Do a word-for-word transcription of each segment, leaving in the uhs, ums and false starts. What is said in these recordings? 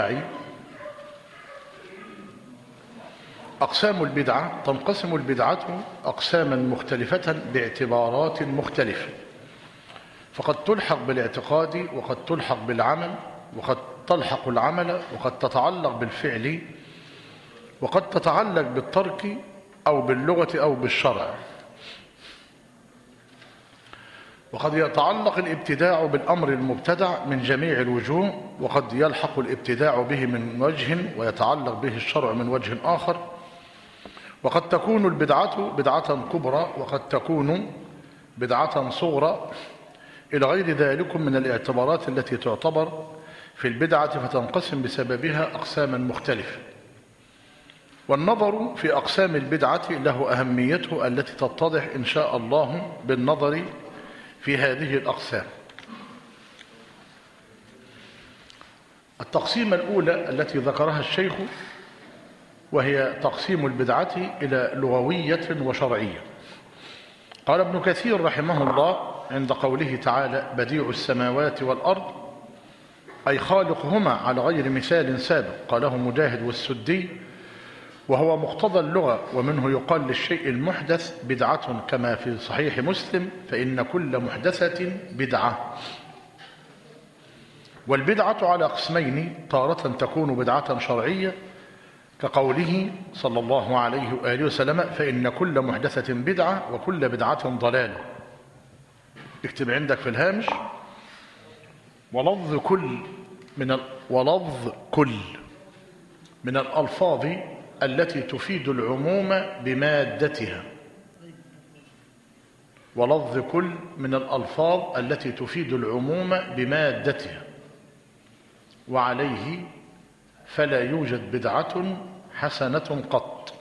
أقسام البدعة: تنقسم البدعة أقساما مختلفة باعتبارات مختلفة، فقد تلحق بالاعتقاد وقد تلحق بالعمل وقد تلحق العمل وقد تتعلق بالفعل وقد تتعلق بالترك أو باللغة أو بالشرع، وقد يتعلق الابتداع بالأمر المبتدع من جميع الوجوه، وقد يلحق الابتداع به من وجه ويتعلق به الشرع من وجه آخر، وقد تكون البدعة بدعة كبرى وقد تكون بدعة صغرى إلى غير ذلك من الاعتبارات التي تعتبر في البدعة، فتنقسم بسببها أقساما مختلفة. والنظر في أقسام البدعة له أهميته التي تتضح إن شاء الله بالنظر في هذه الأقسام. التقسيمة الأولى التي ذكرها الشيخ وهي تقسيم البدعة إلى لغوية وشرعية. قال ابن كثير رحمه الله عند قوله تعالى: بديع السماوات والأرض، أي خالقهما على غير مثال سابق. قاله مجاهد والسدي، وهو مقتضى اللغة، ومنه يقال للشيء المحدث بدعة، كما في صحيح مسلم: فإن كل محدثة بدعة. والبدعة على قسمين: تارة تكون بدعة شرعية كقوله صلى الله عليه وآله وسلم: فإن كل محدثة بدعة وكل بدعة ضلالة. اكتب عندك في الهامش: ولفظ كل من ولفظ كل من الألفاظ التي تفيد العموم بمادتها. ولفظ كل من الألفاظ التي تفيد العموم بمادتها، وعليه فلا يوجد بدعة حسنة قط.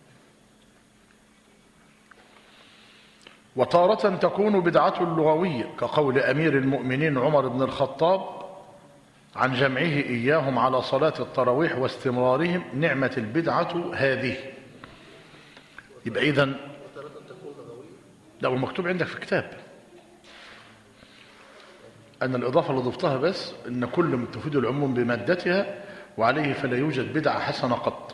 وتارة تكون بدعة لغوية كقول أمير المؤمنين عمر بن الخطاب عن جمعه إياهم على صلاة التراويح واستمرارهم: نعمة البدعة هذه. يبقى إذن لو المكتوب عندك في كتاب أن الإضافة اللي ضفتها بس أن كل تفيد العموم بمادتها، وعليه فلا يوجد بدعة حسنة قط.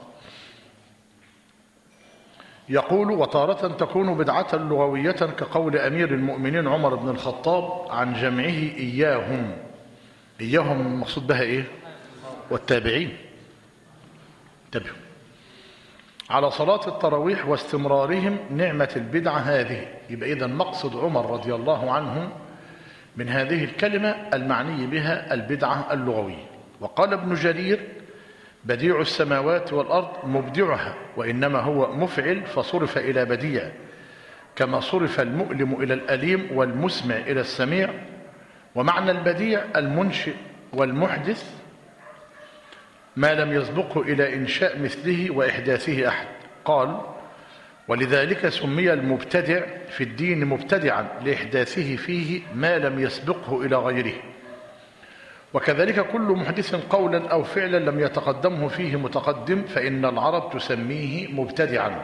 يقول: وتارة تكون بدعة لغوية كقول أمير المؤمنين عمر بن الخطاب عن جمعه إياهم. إياهم المقصود بها إيه؟ والتابعين. انتبهوا: على صلاة التراويح واستمرارهم نعمة البدعة هذه. يبقى إذن مقصد عمر رضي الله عنه من هذه الكلمة المعني بها البدعة اللغوية. وقال ابن جرير: بديع السماوات والأرض مبدعها، وإنما هو مفعل فصرف إلى بديع، كما صرف المؤلم إلى الأليم والمسمع إلى السميع. ومعنى البديع المنشئ والمحدث ما لم يسبقه إلى إنشاء مثله وإحداثه أحد. قال: ولذلك سمي المبتدع في الدين مبتدعا لإحداثه فيه ما لم يسبقه إلى غيره. وكذلك كل محدث قولا أو فعلا لم يتقدمه فيه متقدم فإن العرب تسميه مبتدعا.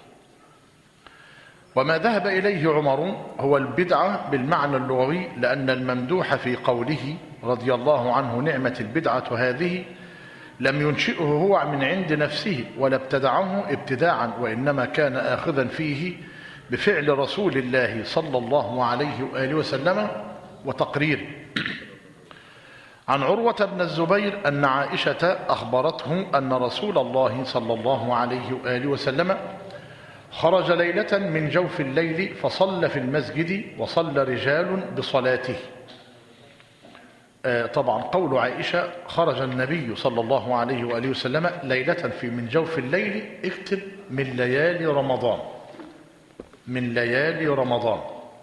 وما ذهب إليه عمر هو البدعة بالمعنى اللغوي، لأن الممدوح في قوله رضي الله عنه نعمة البدعة هذه لم ينشئه هو من عند نفسه ولا ابتدعه ابتداعا، وإنما كان آخذا فيه بفعل رسول الله صلى الله عليه وآله وسلم وتقريره. عن عروة بن الزبير أن عائشة أخبرته أن رسول الله صلى الله عليه وآله وسلم خرج ليلة من جوف الليل فصلى في المسجد وصلى رجال بصلاته. طبعا قول عائشة خرج النبي صلى الله عليه وآله وسلم ليلة في من جوف الليل، اكتب من ليالي رمضان، من ليالي رمضان.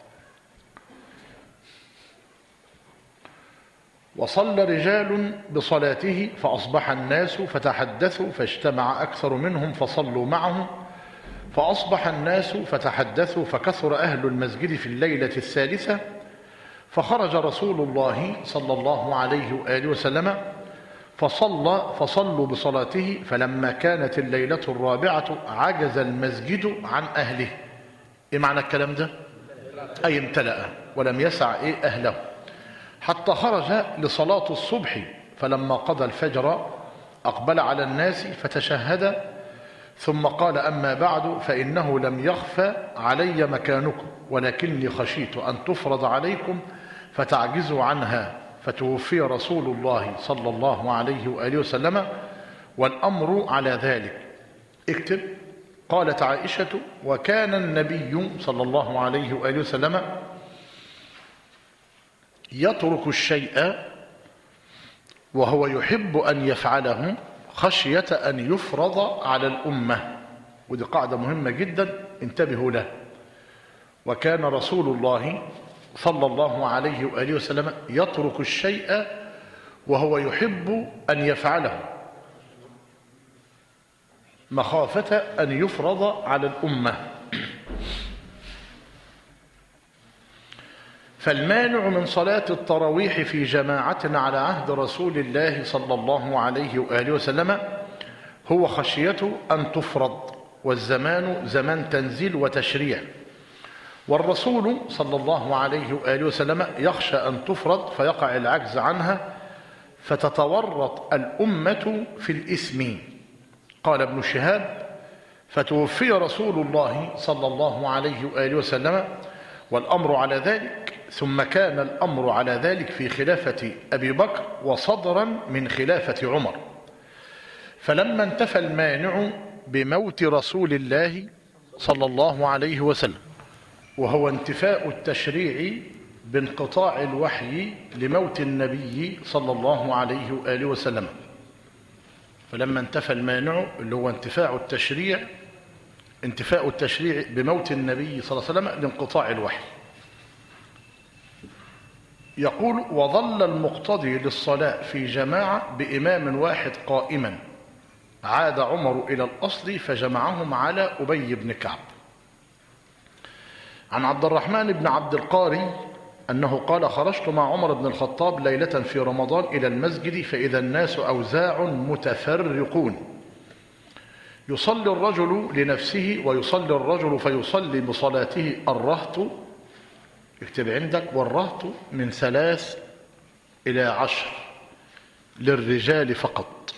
وصلى رجال بصلاته فأصبح الناس فتحدثوا فاجتمع أكثر منهم فصلوا معهم، فأصبح الناس فتحدثوا فكثر أهل المسجد في الليلة الثالثة، فخرج رسول الله صلى الله عليه وآله وسلم فصلى فصلوا بصلاته، فلما كانت الليلة الرابعة عجز المسجد عن أهله. إيه معنى الكلام ده؟ أي امتلأ ولم يسع إيه أهله، حتى خرج لصلاة الصبح، فلما قضى الفجر أقبل على الناس فتشهد ثم قال أما بعد فإنه لم يخفى علي مكانكم ولكني خشيت أن تفرض عليكم فتعجزوا عنها، فتوفي رسول الله صلى الله عليه وآله وسلم والأمر على ذلك. اكتب. قالت عائشة: وكان النبي صلى الله عليه وآله وسلم يترك الشيء وهو يحب أن يفعله خشية أن يفرض على الأمة. ودي قاعدة مهمة جدا انتبهوا له. وكان رسول الله صلى الله عليه وآله وسلم يترك الشيء وهو يحب أن يفعله مخافة أن يفرض على الأمة. فالمانع من صلاة التراويح في جماعة على عهد رسول الله صلى الله عليه وآله وسلم هو خشية أن تفرض، والزمان زمان تنزيل وتشريع، والرسول صلى الله عليه وآله وسلم يخشى أن تفرض فيقع العجز عنها فتتورط الأمة في الإثم. قال ابن شهاب: فتوفي رسول الله صلى الله عليه وآله وسلم والأمر على ذلك، ثم كان الأمر على ذلك في خلافة أبي بكر وصدرا من خلافة عمر. فلما انتفى المانع بموت رسول الله صلى الله عليه وسلم، وهو انتفاء التشريع بانقطاع الوحي لموت النبي صلى الله عليه وآله وسلم، فلما انتفى المانع اللي هو انتفاع التشريع انتفاء التشريع بموت النبي صلى الله عليه وسلم لانقطاع الوحي. يقول: وظل المقتضي للصلاة في جماعة بإمام واحد قائما، عاد عمر إلى الأصل فجمعهم على أبي بن كعب. عن عبد الرحمن بن عبد القاري أنه قال: خرجت مع عمر بن الخطاب ليلة في رمضان إلى المسجد فإذا الناس أوزاع متفرقون، يصلي الرجل لنفسه ويصلي الرجل فيصلي بصلاته الرهط، اكتب عندك، والرهط من ثلاث إلى عشر للرجال فقط،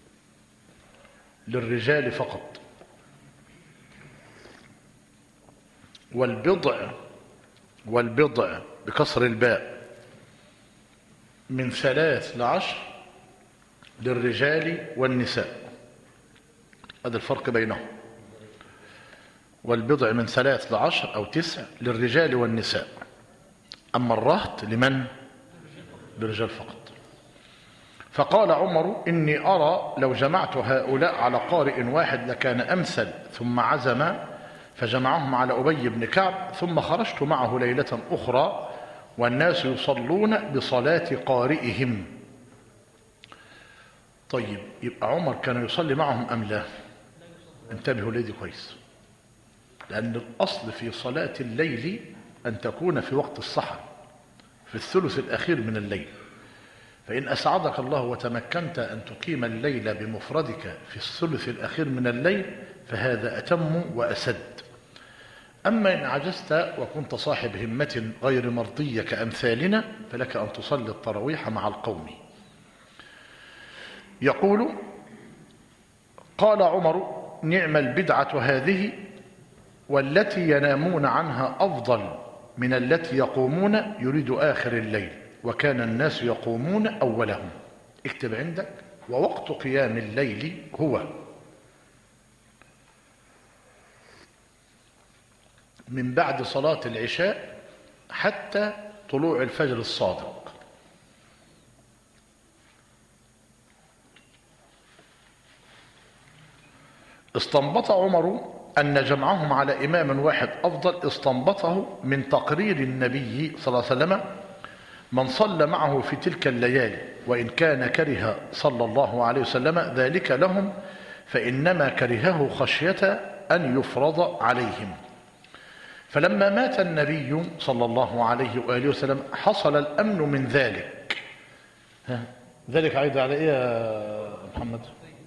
للرجال فقط. والبضع والبضع بكسر الباء من ثلاث لعشر للرجال والنساء، هذا الفرق بينهم. والبضع من ثلاث لعشر أو تسع للرجال والنساء، أما الرهط لمن؟ للرجال فقط. فقال عمر: إني أرى لو جمعت هؤلاء على قارئ واحد لكان أمثل، ثم عزم فجمعهم على أبي بن كعب، ثم خرجت معه ليلة أخرى والناس يصلون بصلاة قارئهم. طيب، يبقى عمر كان يصلي معهم أم لا؟ انتبهوا لدي كويس، لأن الأصل في صلاة الليل أن تكون في وقت السحر في الثلث الأخير من الليل، فإن أسعدك الله وتمكنت أن تقيم الليل بمفردك في الثلث الأخير من الليل فهذا أتم وأسد. أما إن عجزت وكنت صاحب همة غير مرضية كأمثالنا فلك أن تصلي التراويح مع القوم. يقول: قال عمر: نعم البدعة هذه، والتي ينامون عنها أفضل من التي يقومون، يريد آخر الليل، وكان الناس يقومون أولهم. اكتب عندك: ووقت قيام الليل هو من بعد صلاة العشاء حتى طلوع الفجر الصادق. استنبط عمر أن جمعهم على إمام واحد أفضل، استنبطه من تقرير النبي صلى الله عليه وسلم: من صلى معه في تلك الليالي وإن كان كره صلى الله عليه وسلم ذلك لهم فإنما كرهه خشية أن يفرض عليهم. فلما مات النبي صلى الله عليه وآله وسلم حصل الأمن من ذلك. ها ذلك عايد على إيه يا محمد؟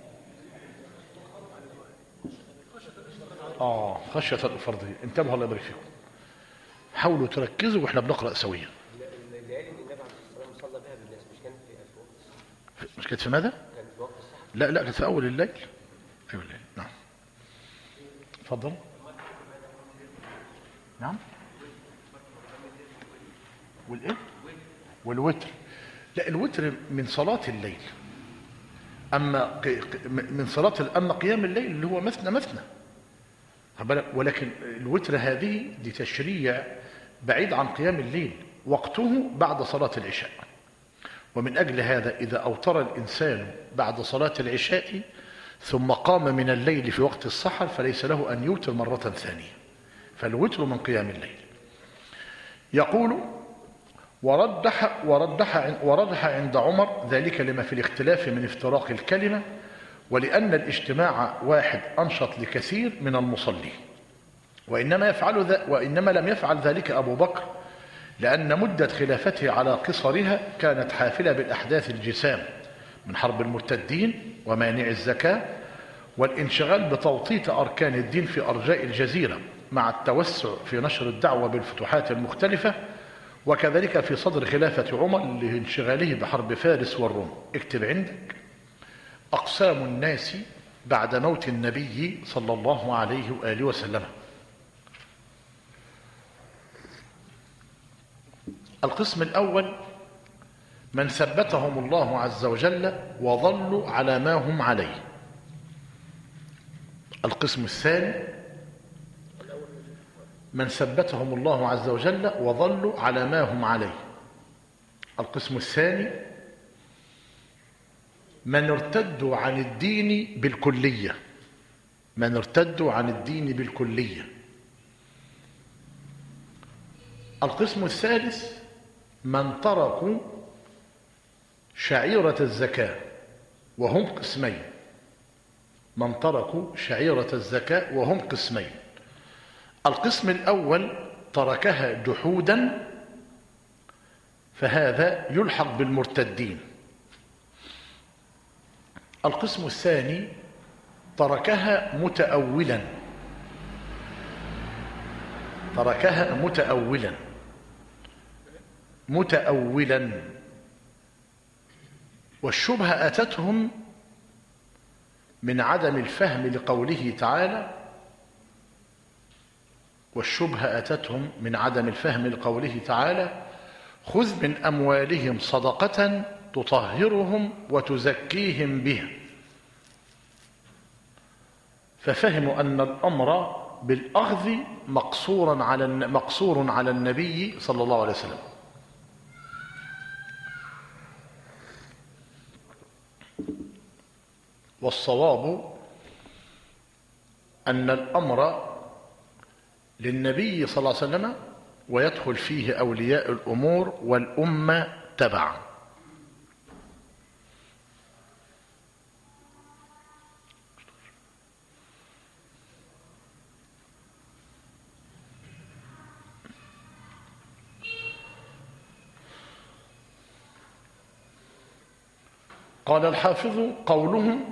آه خشية الفرضية. انتبهوا الله يبارك فيكم، حاولوا تركزوا وإحنا بنقرأ سويا. الليالي اللي النبي عليه الصلاة والسلام صلى بها بالناس مش كانت في وقت السحر؟ مش كانت في ماذا؟ كانت في وقت السحر. لا لا كانت في أول الليل. أول الليل نعم. اتفضل. نعم. والإيه؟ والوتر. لا الوتر من صلاة الليل. أما من صلاة أما قيام الليل اللي هو مثنى مثنى. ولكن الوتر هذه دي تشريع بعيد عن قيام الليل، وقته بعد صلاة العشاء. ومن أجل هذا إذا أوتر الإنسان بعد صلاة العشاء ثم قام من الليل في وقت السحر فليس له أن يوتر مرة ثانية، فالوتر من قيام الليل. يقول وردح, وردح, وردح عند عمر ذلك لما في الاختلاف من افتراق الكلمة، ولأن الاجتماع واحد أنشط لكثير من المصلين. وإنما, يفعل ذا وإنما لم يفعل ذلك أبو بكر، لأن مدة خلافته على قصرها كانت حافلة بالأحداث الجسام من حرب المرتدين ومانع الزكاة والانشغال بتوطيط أركان الدين في أرجاء الجزيرة، مع التوسع في نشر الدعوة بالفتوحات المختلفة، وكذلك في صدر خلافة عمر لانشغاله بحرب فارس والروم. اكتب عندك أقسام الناس بعد موت النبي صلى الله عليه وآله وسلم. القسم الأول من ثبتهم الله عز وجل وظلوا على ما هم عليه. القسم الثاني من ثبتهم الله عز وجل وظلوا على ما هم عليه. القسم الثاني من ارتدوا عن الدين بالكلية. من ارتدوا عن الدين بالكلية. القسم الثالث من تركوا شعيرة الزكاة، وهم قسمين. من تركوا شعيرة الزكاة وهم قسمين. القسم الأول تركها جحودا فهذا يلحق بالمرتدين. القسم الثاني تركها متأولا. تركها متأولا متأولا والشبهة أتتهم من عدم الفهم لقوله تعالى والشبهة أتتهم من عدم الفهم لقوله تعالى خذ من أموالهم صدقة تطهرهم وتزكيهم بها، ففهموا أن الأمر بالأخذ مقصورا على مقصور على النبي صلى الله عليه وسلم. والصواب أن الأمر للنبي صلى الله عليه وسلم ويدخل فيه أولياء الأمور والأمة تبعا. قال الحافظ قولهم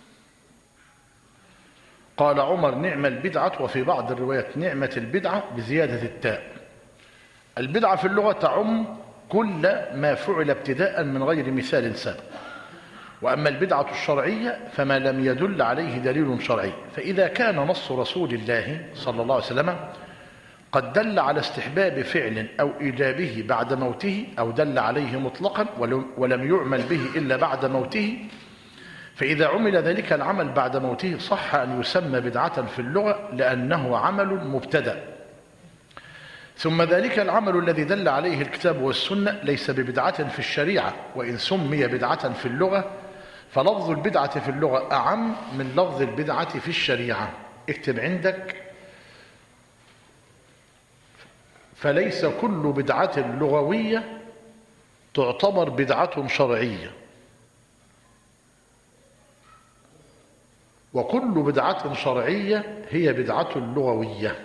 قال عمر نعم البدعة، وفي بعض الروايات نعمة البدعة بزيادة التاء. البدعة في اللغة تعم كل ما فعل ابتداء من غير مثال سابق، وأما البدعة الشرعية فما لم يدل عليه دليل شرعي. فإذا كان نص رسول الله صلى الله عليه وسلم قد دل على استحباب فعل أو إيجابه بعد موته، أو دل عليه مطلقا ولم يعمل به إلا بعد موته، فإذا عمل ذلك العمل بعد موته صح أن يسمى بدعة في اللغة لأنه عمل مبتدأ. ثم ذلك العمل الذي دل عليه الكتاب والسنة ليس ببدعة في الشريعة، وإن سمي بدعة في اللغة فلفظ البدعة في اللغة أعم من لفظ البدعة في الشريعة. اكتب عندك فليس كل بدعة لغوية تعتبر بدعة شرعية، وكل بدعة شرعية هي بدعة لغوية.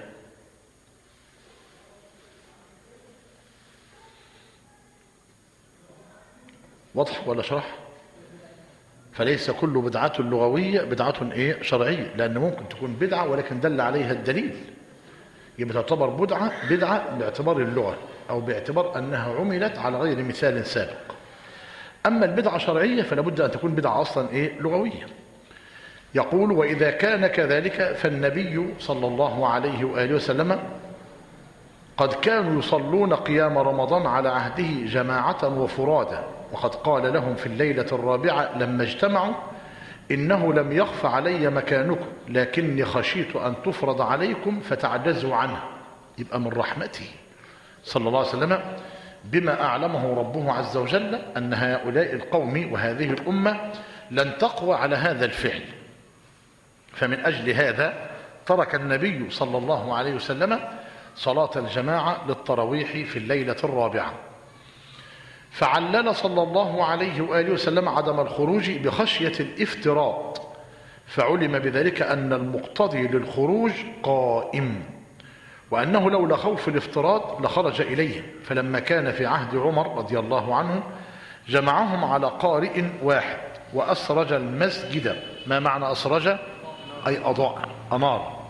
واضح ولا شرح؟ فليس كل بدعة لغوية بدعة ايه شرعية، لأن ممكن تكون بدعة ولكن دل عليها الدليل، يبقى تعتبر بدعة بدعة باعتبار اللغة أو باعتبار أنها عملت على غير مثال سابق. أما البدعة شرعية فلا بد أن تكون بدعة أصلا إيه؟ لغوية. يقول: وإذا كان كذلك فالنبي صلى الله عليه وآله وسلم قد كانوا يصلون قيام رمضان على عهده جماعة وفرادا، وقد قال لهم في الليلة الرابعة لما اجتمعوا: إنه لم يخف علي مكانكم لكني خشيت أن تفرض عليكم فتعجزوا عنها. يبقى من رحمته صلى الله عليه وسلم بما أعلمه ربه عز وجل أن هؤلاء القوم وهذه الأمة لن تقوى على هذا الفعل، فمن أجل هذا ترك النبي صلى الله عليه وسلم صلاة الجماعة للتراويح في الليلة الرابعة. فعلل صلى الله عليه وآله وسلم عدم الخروج بخشية الافتراط، فعلم بذلك أن المقتضي للخروج قائم، وأنه لولا خوف الافتراط لخرج إليهم. فلما كان في عهد عمر رضي الله عنه جمعهم على قارئ واحد وأسرج المسجد. ما معنى أسرج؟ أي أضاء، أنار.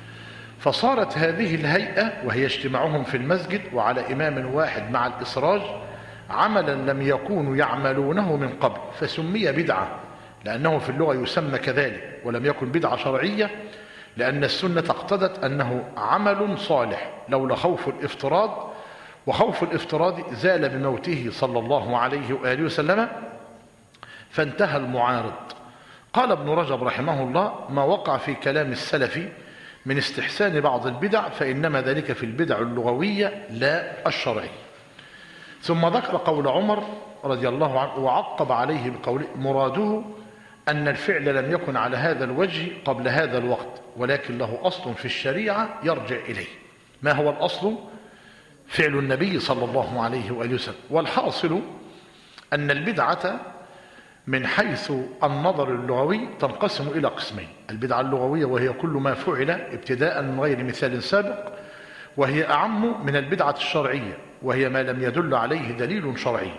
فصارت هذه الهيئة وهي اجتماعهم في المسجد وعلى إمام واحد مع الإسراج عملا لم يكونوا يعملونه من قبل، فسمي بدعة لأنه في اللغة يسمى كذلك، ولم يكن بدعة شرعية لأن السنة اقتضت أنه عمل صالح لولا خوف الافتراض، وخوف الافتراض زال بموته صلى الله عليه وآله وسلم فانتهى المعارض. قال ابن رجب رحمه الله: ما وقع في كلام السلف من استحسان بعض البدع فإنما ذلك في البدع اللغوية لا الشرعية. ثم ذكر قول عمر رضي الله عنه وعقب عليه بقوله: مراده أن الفعل لم يكن على هذا الوجه قبل هذا الوقت، ولكن له أصل في الشريعة يرجع إليه. ما هو الأصل؟ فعل النبي صلى الله عليه وآله وسلم. والحاصل أن البدعة من حيث النظر اللغوي تنقسم إلى قسمين: البدعة اللغوية وهي كل ما فعل ابتداء من غير مثال سابق، وهي أعم من البدعة الشرعية وهي ما لم يدل عليه دليل شرعي.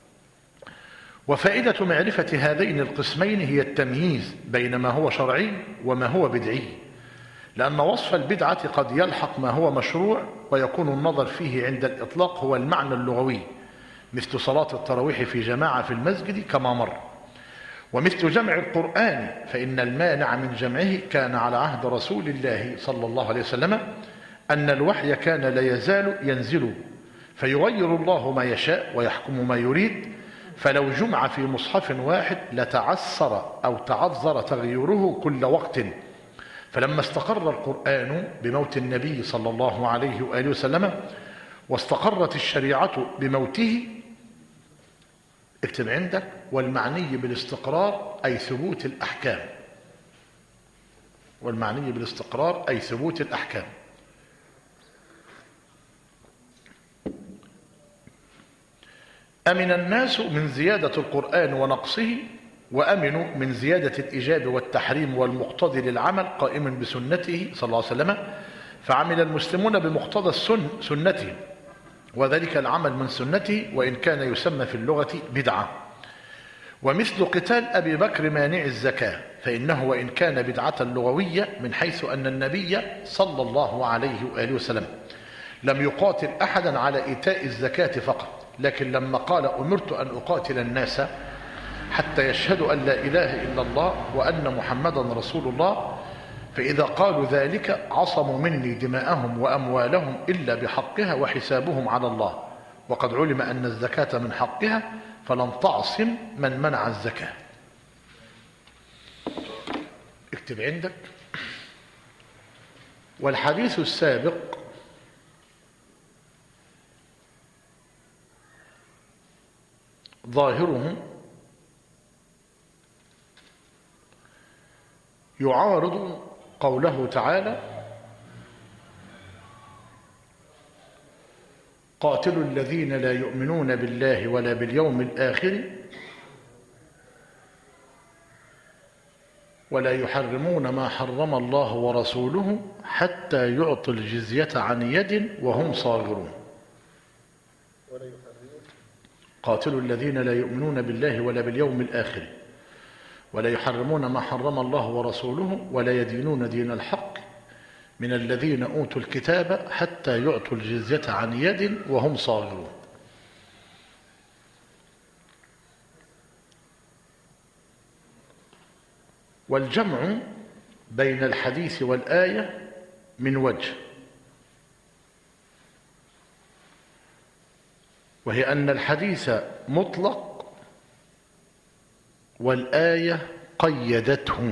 وفائدة معرفة هذين القسمين هي التمييز بين ما هو شرعي وما هو بدعي، لأن وصف البدعة قد يلحق ما هو مشروع ويكون النظر فيه عند الإطلاق هو المعنى اللغوي، مثل صلاة التراويح في جماعة في المسجد كما مر، ومثل جمع القرآن، فإن المانع من جمعه كان على عهد رسول الله صلى الله عليه وسلم أن الوحي كان لا يزال ينزل فيغير الله ما يشاء ويحكم ما يريد، فلو جمع في مصحف واحد لتعسر أو تعذر تغييره كل وقت. فلما استقر القرآن بموت النبي صلى الله عليه وآله وسلم واستقرت الشريعة بموته، اكتب عندك: والمعني بالاستقرار أي ثبوت الأحكام. والمعني بالاستقرار أي ثبوت الأحكام. أمن الناس من زيادة القرآن ونقصه، وأمنوا من زيادة الإيجاب والتحريم والمقتضي للعمل قائم بسنته صلى الله عليه وسلم، فعمل المسلمون بمقتضى السن سنته، وذلك العمل من سنته وإن كان يسمى في اللغة بدعة. ومثل قتال أبي بكر مانع الزكاة، فإنه وإن كان بدعة لغوية من حيث أن النبي صلى الله عليه وآله وسلم لم يقاتل أحدا على إيتاء الزكاة فقط، لكن لما قال: أمرت أن أقاتل الناس حتى يشهدوا أن لا إله إلا الله وأن محمدا رسول الله، فإذا قالوا ذلك عصموا مني دماءهم وأموالهم إلا بحقها وحسابهم على الله، وقد علم أن الزكاة من حقها فلن تعصم من منع الزكاة. اكتب عندك: والحديث السابق ظاهره يعارض قوله تعالى: قاتلوا الذين لا يؤمنون بالله ولا باليوم الآخر ولا يحرمون ما حرم الله ورسوله حتى يعطوا الجزية عن يد وهم صاغرون. قاتلوا الذين لا يؤمنون بالله ولا باليوم الآخر ولا يحرمون ما حرم الله ورسوله ولا يدينون دين الحق من الذين أوتوا الكتاب حتى يعطوا الجزية عن يد وهم صاغرون. والجمع بين الحديث والآية من وجه، وهي أن الحديث مطلق والآية قيدته.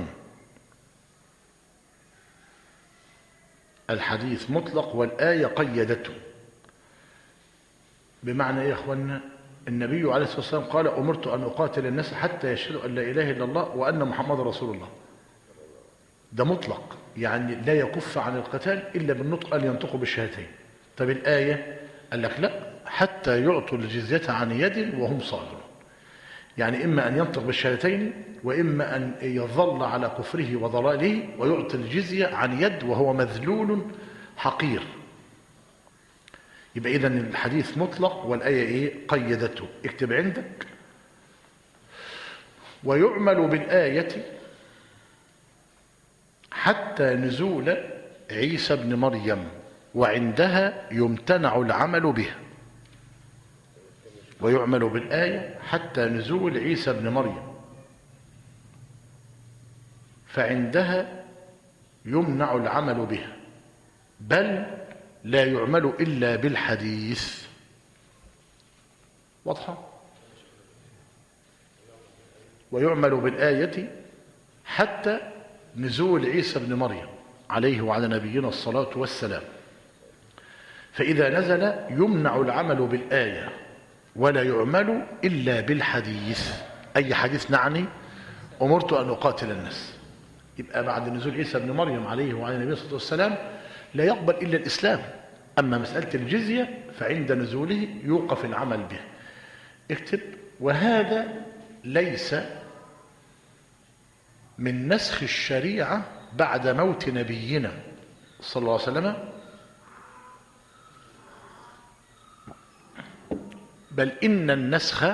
الحديث مطلق والآية قيدته. بمعنى إيه يا أخوانا؟ النبي عليه الصلاة والسلام قال: أمرت أن أقاتل الناس حتى يشهدوا أن لا إله إلا الله وأن محمد رسول الله. ده مطلق، يعني لا يكف عن القتال إلا بالنطق أن ينطقوا بالشهادتين. طب الآية قال لك لا، حتى يعطوا الجزية عن يد وهم صاغرون. يعني إما أن ينطق بالشهادتين، وإما أن يظل على كفره وضلاله ويعطي الجزية عن يد وهو مذلول حقير. يبقى إذن الحديث مطلق والآية إيه؟ قيدته. اكتب عندك: ويعمل بالآية حتى نزول عيسى بن مريم وعندها يمتنع العمل به. ويعمل بالآية حتى نزول عيسى بن مريم فعندها يمنع العمل به، بل لا يعمل إلا بالحديث. واضحة؟ ويعمل بالآية حتى نزول عيسى بن مريم عليه وعلى نبينا الصلاة والسلام، فإذا نزل يمنع العمل بالآية ولا يعمل إلا بالحديث. أي حديث؟ نعني أمرت أن أقاتل الناس. يبقى بعد نزول عيسى بن مريم عليه وعلى نبينا الصلاة والسلام لا يقبل إلا الإسلام. أما مسألة الجزية فعند نزوله يوقف العمل به. اكتب: وهذا ليس من نسخ الشريعة بعد موت نبينا صلى الله عليه وسلم، بل إن النسخ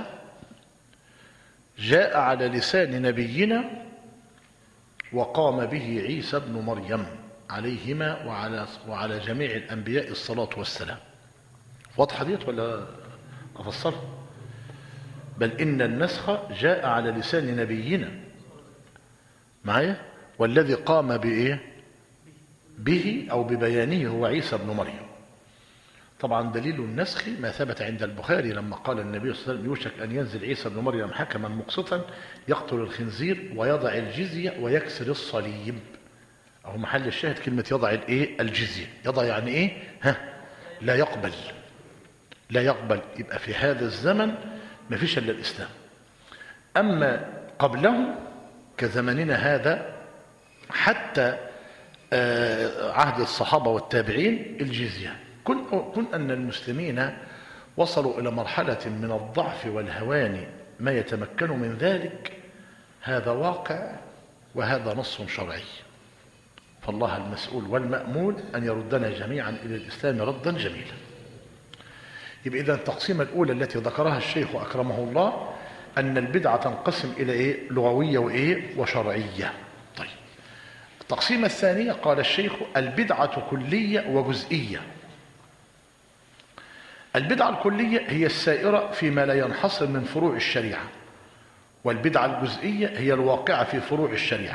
جاء على لسان نبينا وقام به عيسى بن مريم عليهما وعلى وعلى جميع الأنبياء الصلاة والسلام. واضحة ديت ولا أفسر؟ بل إن النسخ جاء على لسان نبينا معايا، والذي قام بإيه؟ به أو ببيانه هو عيسى بن مريم. طبعا دليل النسخ ما ثبت عند البخاري لما قال النبي صلى الله عليه وسلم: يوشك أن ينزل عيسى بن مريم حكما مقسطا يقتل الخنزير ويضع الجزية ويكسر الصليب. أو محل الشاهد كلمة يضع الإيه؟ الجزية. يضع يعني إيه؟ ها؟ لا يقبل، لا يقبل. يبقى في هذا الزمن ما فيش إلا الإسلام. أما قبله كزمننا هذا حتى عهد الصحابة والتابعين الجزية. كن, كن أن المسلمين وصلوا إلى مرحلة من الضعف والهوان ما يتمكن من ذلك، هذا واقع وهذا نص شرعي. فالله المسؤول والمأمول أن يردنا جميعا إلى الإسلام ردا جميلا. يبقى إذن التقسيمة الأولى التي ذكرها الشيخ أكرمه الله أن البدعة تنقسم إلى إيه؟ لغوية وإيه؟ وشرعية. طيب، التقسيمة الثانية قال الشيخ: البدعة كلية وجزئية. البدعة الكلية هي السائرة فيما لا ينحصر من فروع الشريعة، والبدعة الجزئية هي الواقعة في فروع الشريعة.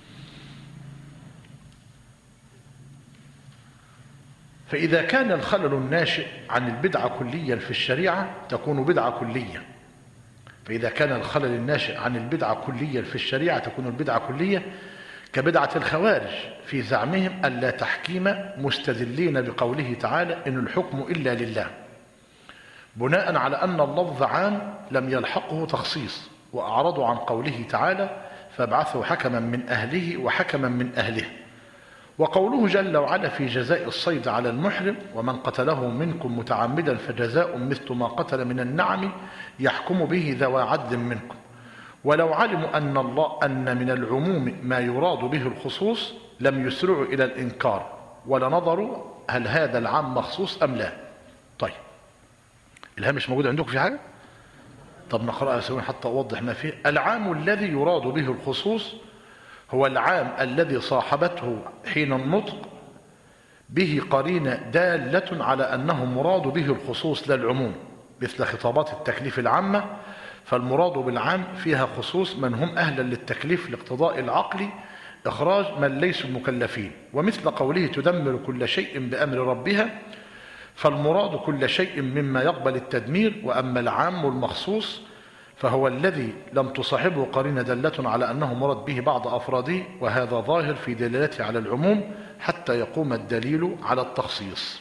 فإذا كان الخلل الناشئ عن البدعة كليا في الشريعة تكون بدعة كلية. فإذا كان الخلل الناشئ عن البدعة كليا في الشريعة تكون البدعة كلية، كبدعة الخوارج في زعمهم ألا تحكيم، مستدلين بقوله تعالى: إن الحكم إلا لله، بناء على أن اللفظ عام لم يلحقه تخصيص، وأعرضوا عن قوله تعالى: فابعثوا حكما من أهله وحكما من أهله. وقوله جل وعلا في جزاء الصيد على المحرم: ومن قتله منكم متعمدا فجزاء مثل ما قتل من النعم يحكم به ذوى عدل منكم. ولو علموا أن الله أن من العموم ما يراد به الخصوص لم يسرعوا إلى الإنكار، ولنظروا هل هذا العام مخصوص أم لا. طيب، الهامش موجود عندكم في حاجة؟ طب نقرأها سويا حتى أوضح ما فيه. العام الذي يراد به الخصوص هو العام الذي صاحبته حين النطق به قرينة دالة على أنه مراد به الخصوص لا العموم، مثل خطابات التكليف العامة: فالمراد بالعام فيها خصوص من هم أهلا للتكليف لاقتضاء العقل إخراج من ليسوا مكلفين، ومثل قوله تدمر كل شيء بأمر ربها، فالمراد كل شيء مما يقبل التدمير. وأما العام المخصوص فهو الذي لم تصاحبه قرينة دالة على أنه مراد به بعض أفراده، وهذا ظاهر في دلالته على العموم حتى يقوم الدليل على التخصيص.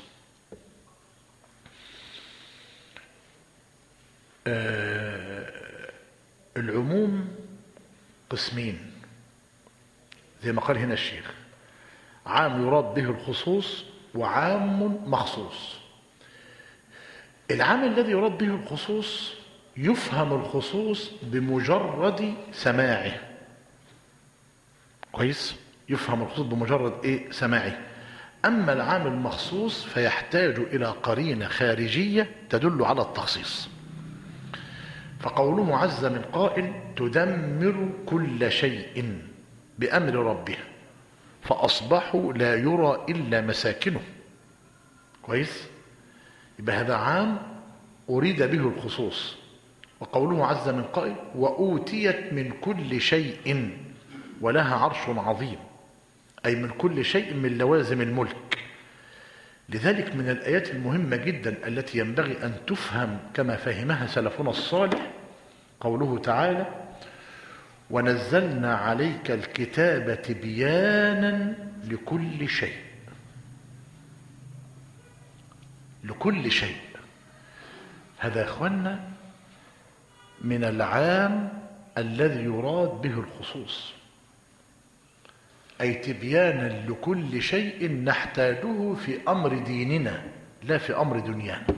آه العموم قسمين زي ما قال هنا الشيخ، عام يراد به الخصوص وعام مخصوص. العام الذي يراد به الخصوص يفهم الخصوص بمجرد سماعه، كويس، يفهم الخصوص بمجرد ايه؟ سماعه. اما العام المخصوص فيحتاج الى قرينة خارجية تدل على التخصيص. فقوله عز من قائل تدمر كل شيء بأمر ربها فأصبحوا لا يرى إلا مساكنه، كويس، يبقى هذا عام أريد به الخصوص. وقوله عز من قائل وأوتيت من كل شيء ولها عرش عظيم، أي من كل شيء من لوازم الملك. لذلك من الآيات المهمة جدا التي ينبغي أن تفهم كما فهمها سلفنا الصالح قوله تعالى ونزلنا عليك الكتاب تبيانا لكل شيء. لكل شيء هذا يا اخوانا من العام الذي يراد به الخصوص، أي تبيانا لكل شيء نحتاجه في أمر ديننا لا في أمر دنيانا.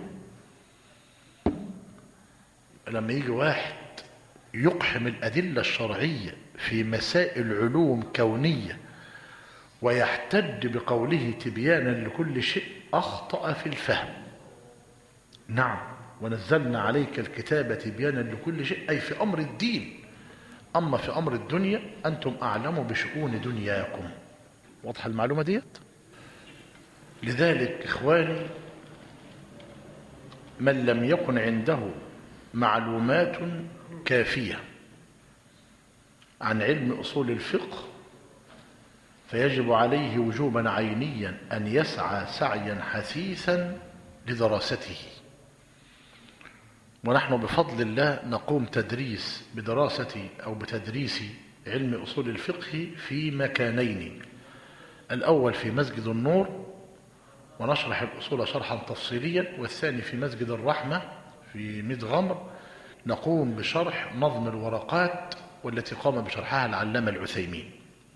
لما يجي واحد يقحم الأدلة الشرعية في مسائل علوم كونية ويحتج بقوله تبيانا لكل شيء أخطأ في الفهم. نعم، ونزلنا عليك الكتاب تبيانا لكل شيء أي في أمر الدين، أما في أمر الدنيا أنتم أعلم بشؤون دنياكم. واضحة المعلومة ديت؟ لذلك إخواني من لم يكن عنده معلومات كافية عن علم أصول الفقه فيجب عليه وجوبا عينيا أن يسعى سعيا حثيثا لدراسته. ونحن بفضل الله نقوم تدريس بدراسة أو بتدريس علم أصول الفقه في مكانين، الأول في مسجد النور ونشرح الأصول شرحا تفصيليا، والثاني في مسجد الرحمة في ميت غمر نقوم بشرح نظم الورقات والتي قام بشرحها العلامة العثيمين.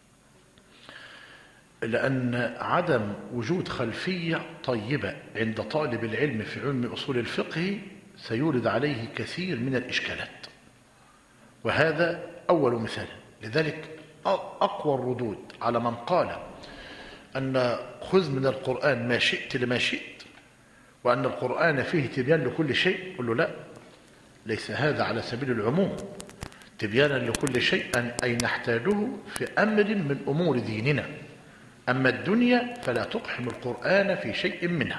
لأن عدم وجود خلفية طيبة عند طالب العلم في علم أصول الفقه سيورد عليه كثير من الإشكالات، وهذا أول مثال. لذلك أقوى الردود على من قال أن خذ من القرآن ما شئت لما شئت وأن القرآن فيه تبيان لكل شيء، قل له لا، ليس هذا على سبيل العموم. تبيانا لكل شيء أي نحتاجه في أمر من أمور ديننا، أما الدنيا فلا تقحم القرآن في شيء منها.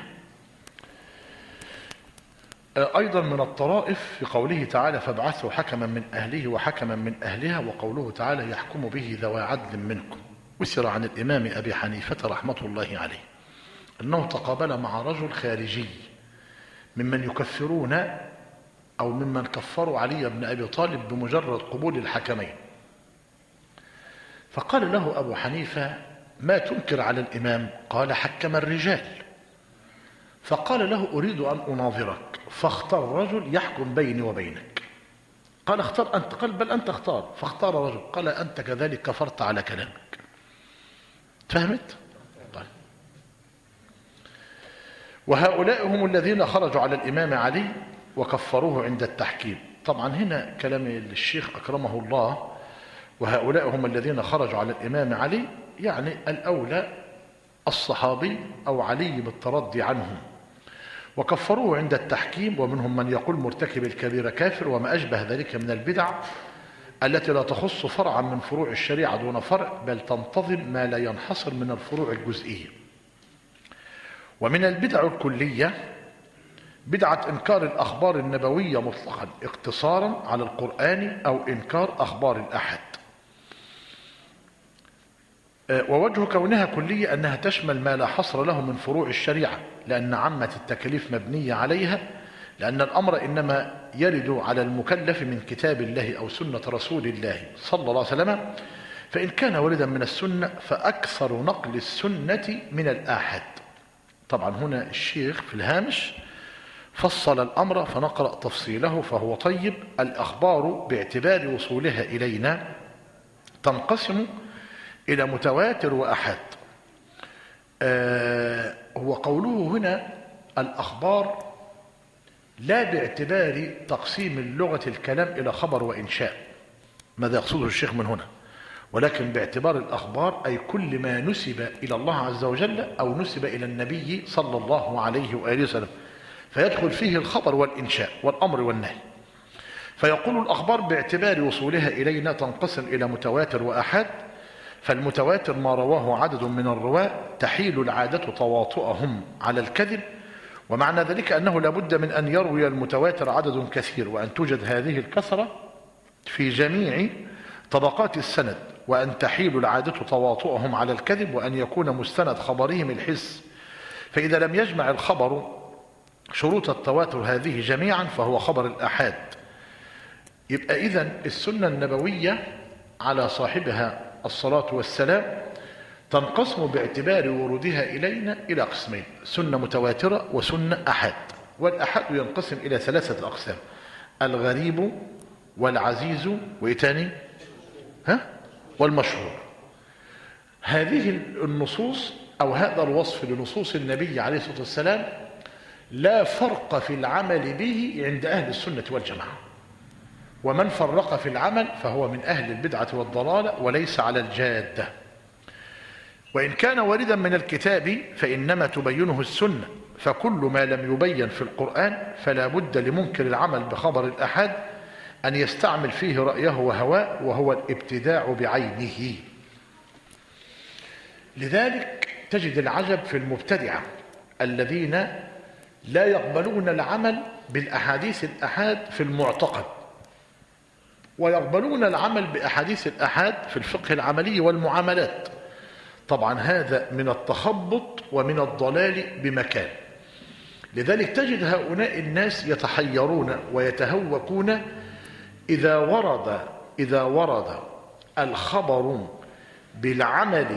أيضا من الطرائف في قوله تعالى فابعثوا حكما من أهله وحكما من أهلها، وقوله تعالى يحكم به ذوى عدل منكم. أسر عن الإمام أبي حنيفة رحمة الله عليه أنه تقابل مع رجل خارجي ممن يكفرون أو ممن كفروا علي بن أبي طالب بمجرد قبول الحكمين، فقال له أبو حنيفة ما تنكر على الإمام؟ قال حكم الرجال. فقال له أريد أن أناظرك، فاختار رجل يحكم بيني وبينك. قال اختار أنت، قال بل أنت اختار، فاختار رجل، قال أنت كذلك كفرت على كلامك. فهمت؟ طيب. وهؤلاء هم الذين خرجوا على الإمام علي وكفروه عند التحكيم. طبعا هنا كلام الشيخ أكرمه الله وهؤلاء هم الذين خرجوا على الإمام علي، يعني الأولى الصحابي أو علي بالترضي عنهم، وكفروه عند التحكيم. ومنهم من يقول مرتكب الكبيرة كافر وما أشبه ذلك من البدع التي لا تخص فرعا من فروع الشريعة دون فرع، بل تنتظم ما لا ينحصر من الفروع الجزئية. ومن البدع الكلية بدعة إنكار الأخبار النبوية مطلقا اقتصارا على القرآن أو إنكار أخبار الأحد. ووجه كونها كلية أنها تشمل ما لا حصر له من فروع الشريعة، لأن عامة التكاليف مبنية عليها، لأن الأمر إنما يرد على المكلف من كتاب الله أو سنة رسول الله صلى الله عليه وسلم، فإن كان وردا من السنة فأكثر نقل السنة من الآحاد. طبعا هنا الشيخ في الهامش فصل الأمر فنقرأ تفصيله فهو طيب. الأخبار باعتبار وصولها إلينا تنقسم إلى متواتر وأحاد. آه هو قوله هنا الأخبار لا باعتبار تقسيم اللغة الكلام إلى خبر وإنشاء، ماذا يقصده الشيخ من هنا، ولكن باعتبار الأخبار أي كل ما نسب إلى الله عز وجل أو نسب إلى النبي صلى الله عليه وآله وسلم، فيدخل فيه الخبر والإنشاء والأمر والنهي. فيقول الأخبار باعتبار وصولها إلينا تنقسم إلى متواتر وأحاد. فالمتواتر ما رواه عدد من الرواة تحيل العادة تواطؤهم على الكذب، ومعنى ذلك أنه لابد من أن يروي المتواتر عدد كثير، وأن توجد هذه الكثرة في جميع طبقات السند، وأن تحيل العادة تواطؤهم على الكذب، وأن يكون مستند خبرهم الحس. فإذا لم يجمع الخبر شروط التواتر هذه جميعا فهو خبر الآحاد. يبقى إذن السنة النبوية على صاحبها الصلاة والسلام تنقسم باعتبار ورودها إلينا إلى قسمين: سنة متواترة وسنة أحاد. والأحاد ينقسم إلى ثلاثة أقسام: الغريب والعزيز وإتاني ها والمشهور. هذه النصوص أو هذا الوصف لنصوص النبي عليه الصلاة والسلام لا فرق في العمل به عند أهل السنة والجماعة، ومن فرق في العمل فهو من أهل البدعة والضلالة وليس على الجادة. وإن كان واردا من الكتاب فإنما تبينه السنة، فكل ما لم يبين في القرآن فلا بد لمنكر العمل بخبر الأحاد أن يستعمل فيه رأيه وهواه، وهو الابتداع بعينه. لذلك تجد العجب في المبتدعة الذين لا يقبلون العمل بالأحاديث الأحاد في المعتقد، ويقبلون العمل بأحاديث الأحاد في الفقه العملي والمعاملات. طبعا هذا من التخبط ومن الضلال بمكان. لذلك تجد هؤلاء الناس يتحيرون ويتهوكون إذا ورد إذا ورد الخبر بالعمل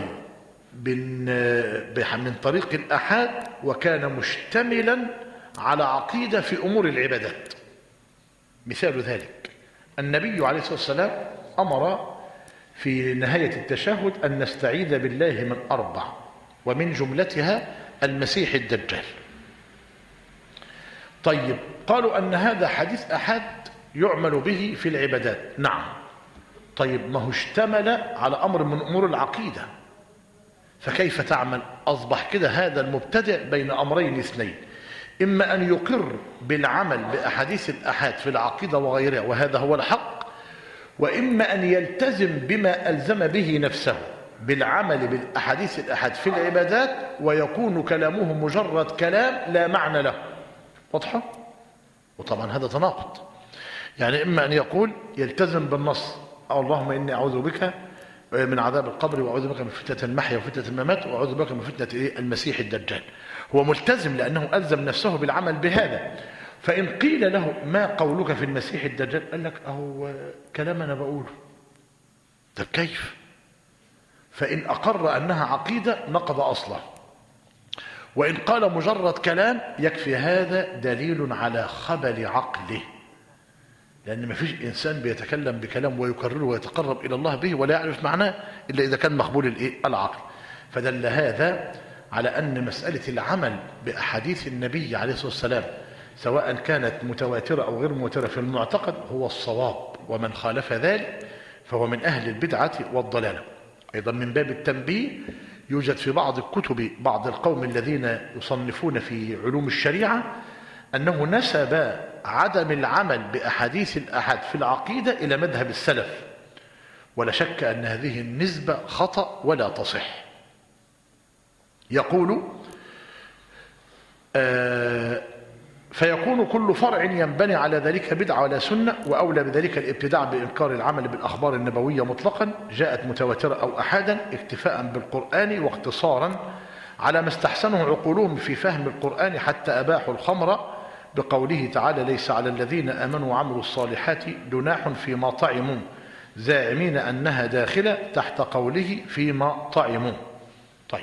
من طريق الأحاد وكان مشتملا على عقيدة في أمور العبادات. مثال ذلك النبي عليه الصلاة والسلام أمر في نهاية التشهد أن نستعيذ بالله من أربع، ومن جملتها المسيح الدجال. طيب قالوا أن هذا حديث أحد يعمل به في العبادات، نعم. طيب ما هو اشتمل على أمر من أمور العقيدة، فكيف تعمل؟ أصبح كده هذا المبتدع بين أمرين اثنين: إما أن يقر بالعمل بأحاديث الأحاد في العقيدة وغيرها وهذا هو الحق، وإما أن يلتزم بما ألزم به نفسه بالعمل بالأحاديث الأحاد في العبادات ويكون كلامه مجرد كلام لا معنى له. واضحة؟ وطبعا هذا تناقض. يعني إما أن يقول يلتزم بالنص: اللهم إني أعوذ بك من عذاب القبر، وأعوذ بك من فتنة المحيا وفتنة الممات، وأعوذ بك من فتنة المسيح الدجال. هو ملتزم لأنه ألزم نفسه بالعمل بهذا. فإن قيل له ما قولك في المسيح الدجال؟ قال لك أهو كلام أنا بقوله. طب كيف؟ فإن أقر أنها عقيدة نقض أصله، وإن قال مجرد كلام يكفي هذا دليل على خبل عقله، لأن ما فيش إنسان بيتكلم بكلام ويكرره ويتقرب إلى الله به ولا يعرف معناه إلا إذا كان مقبول العقل. فدل هذا على أن مسألة العمل بأحاديث النبي عليه الصلاة والسلام سواء كانت متواترة أو غير متواترة في المعتقد هو الصواب، ومن خالف ذلك فهو من أهل البدعة والضلالة. أيضا من باب التنبيه يوجد في بعض الكتب بعض القوم الذين يصنفون في علوم الشريعة أنه نسب عدم العمل بأحاديث الأحاد في العقيدة إلى مذهب السلف، ولا شك أن هذه النسبة خطأ ولا تصح. يقول آه فيكون كل فرع ينبني على ذلك بدعة ولا سنة، وأولى بذلك الابتداع بإنكار العمل بالأخبار النبوية مطلقا جاءت متواترة أو أحادا، اكتفاء بالقرآن واقتصارا على ما استحسنه عقولهم في فهم القرآن، حتى أباحوا الخمر بقوله تعالى: ليس على الذين آمنوا وعملوا الصالحات جناح فيما طعموا، زاعمين أنها داخلة تحت قوله فيما طعموا. طيب،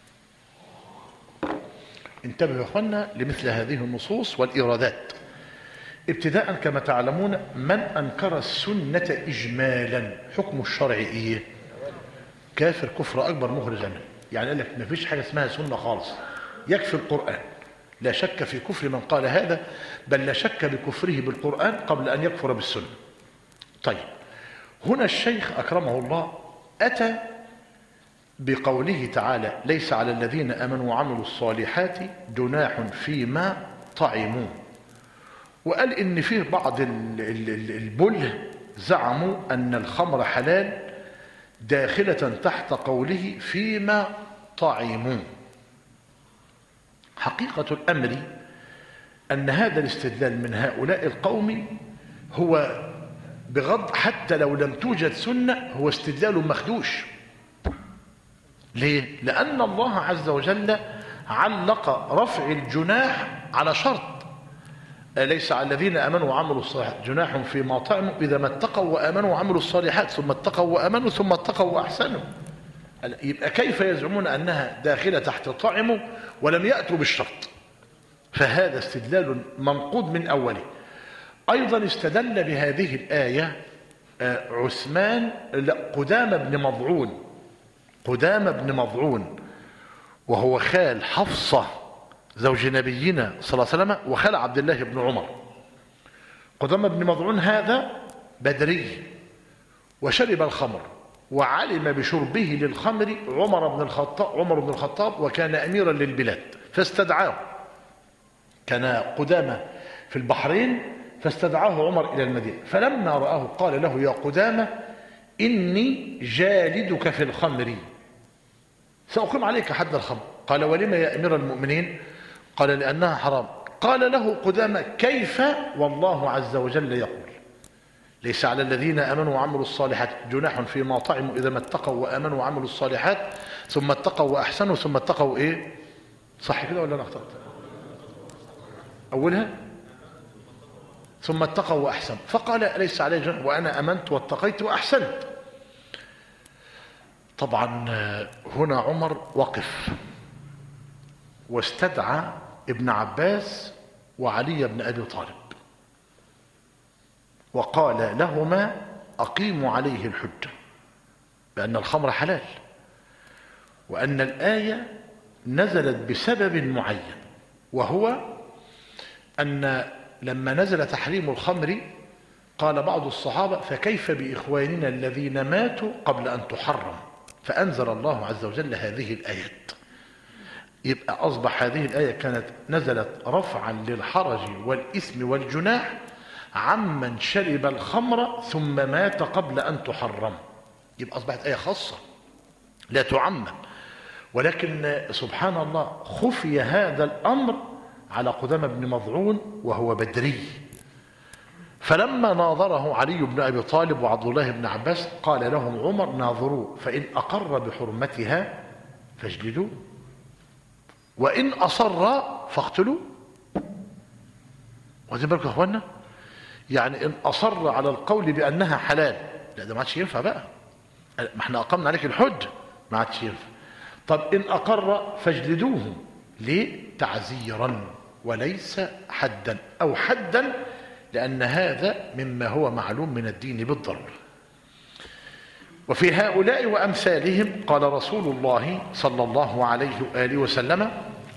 انتبهوا يا اخوانا لمثل هذه النصوص والإيرادات. ابتداء كما تعلمون، من أنكر السنة إجمالا حكم الشرعي إيه؟ كافر كفر أكبر مخرج منه. يعني قال لك ما فيش حاجة اسمها سنة خالص، يكفي القرآن. لا شك في كفر من قال هذا، بل لا شك بكفره بالقرآن قبل أن يكفر بالسنة. طيب، هنا الشيخ أكرمه الله أتى بقوله تعالى: ليس على الذين آمنوا وعملوا الصالحات جناح فيما طعموا، وقال إن فيه بعض البله زعموا أن الخمر حلال داخلة تحت قوله فيما طعموا. حقيقة الأمر أن هذا الاستدلال من هؤلاء القوم هو بغض، حتى لو لم توجد سنة، هو استدلال مخدوش. ليه؟ لأن الله عز وجل علق رفع الجناح على شرط: ليس على الذين آمنوا وعملوا الصالحات جناح فيما طعموا إذا ما اتقوا وآمنوا وعملوا الصالحات ثم اتقوا وآمنوا ثم اتقوا وأحسنوا. يبقى كيف يزعمون أنها داخلة تحت طعموا ولم يأتوا بالشرط؟ فهذا استدلال منقوض من أوله. أيضا استدل بهذه الآية عثمان قدامى بن مضعون قدامى بن مضعون وهو خال حفصة زوج نبينا صلى الله عليه وسلم وخال عبد الله بن عمر. قدامى بن مضعون هذا بدري وشرب الخمر، وعلم بشربه للخمر عمر بن الخطاب عمر بن الخطاب وكان أميرا للبلاد، فاستدعاه. كان قدامى في البحرين فاستدعاه عمر إلى المدينة، فلما رآه قال له: يا قدامى إني جالدك في الخمر، سأقيم عليك حد الخمر. قال: ولم يا أمير المؤمنين؟ قال: لأنها حرام. قال له قدامى: كيف والله عز وجل يقول: ليس على الذين آمنوا وعملوا الصالحات جناح فيما طعموا إذا ما اتقوا وآمنوا وعملوا الصالحات ثم اتقوا وأحسنوا ثم اتقوا إيه؟ صح كده ولا أنا أخطأت؟ أولها ثم اتقوا وأحسنوا. فقال: ليس علي جناح وأنا آمنت واتقيت وأحسنت. طبعا هنا عمر وقف واستدعى ابن عباس وعلي بن أبي طالب وقال لهما: أقيموا عليه الحجة بأن الخمر حلال، وأن الآية نزلت بسبب معين، وهو أن لما نزل تحريم الخمر قال بعض الصحابة: فكيف بإخواننا الذين ماتوا قبل أن تحرم؟ فأنزل الله عز وجل هذه الآيات. يبقى أصبح هذه الآية كانت نزلت رفعا للحرج والإثم والجناح عمن شرب الخمر ثم مات قبل أن تحرم. يبقى أصبحت آية خاصة لا تعمم، ولكن سبحان الله خفي هذا الأمر على قدامى بن مضعون وهو بدري. فلما ناظره علي بن أبي طالب وعبد الله بن عباس قال لهم عمر: ناظروه، فإن أقر بحرمتها فاجلدوه، وإن أصر فاقتلوه. واخدين بالكم يا اخوانا؟ يعني إن أصر على القول بأنها حلال، لا ده ما عادش ينفع بقى، ما احنا أقمنا عليك الحج، ما عادش ينفع. طب إن أقر فاجلدوه، ليه؟ تعزيرا وليس حدا، أو حدا لأن هذا مما هو معلوم من الدين بالضرورة. وفي هؤلاء وأمثالهم قال رسول الله صلى الله عليه وآله وسلم: